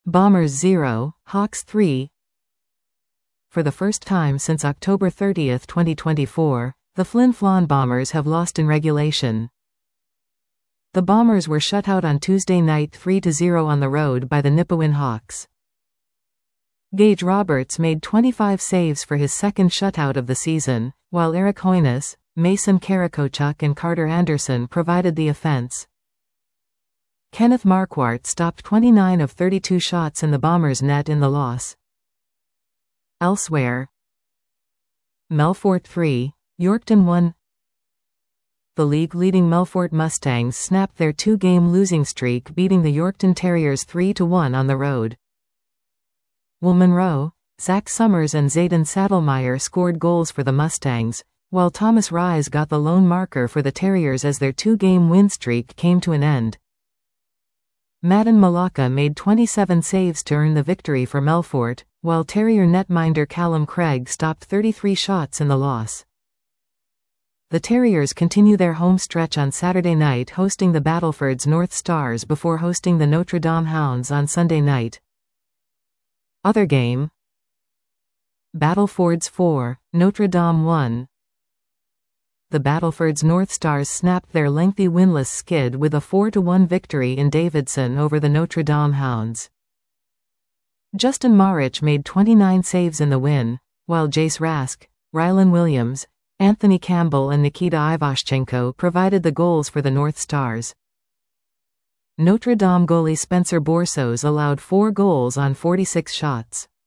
Bombers 0, Hawks 3. For the first time since October 30, 2024, the Flin Flon Bombers have lost in regulation. The Bombers were shut out on Tuesday night 3-0 on the road by the Nipawin Hawks. Gage Roberts made 25 saves for his second shutout of the season, while Eric Hoynes, Mason Karakochuk and Carter Anderson provided the offense. Kenneth Marquardt stopped 29 of 32 shots in the Bombers' net in the loss. Elsewhere, Melfort 3, Yorkton 1. The league-leading Melfort Mustangs snapped their two-game losing streak, beating the Yorkton Terriers 3-1 on the road. Will Monroe, Zach Summers and Zayden Saddlemeyer scored goals for the Mustangs, while Thomas Rise got the lone marker for the Terriers as their two-game win streak came to an end. Madden Malacca made 27 saves to earn the victory for Melfort, while Terrier netminder Callum Craig stopped 33 shots in the loss. The Terriers continue their home stretch on Saturday night, hosting the Battleford's North Stars before hosting the Notre Dame Hounds on Sunday night. Other game: Battlefords 4, Notre Dame 1. The Battleford's North Stars snapped their lengthy winless skid with a 4-1 victory in Davidson over the Notre Dame Hounds. Justin Marich made 29 saves in the win, while Jace Rask, Rylan Williams, Anthony Campbell and Nikita Ivashchenko provided the goals for the North Stars. Notre Dame goalie Spencer Borsos allowed 4 goals on 46 shots.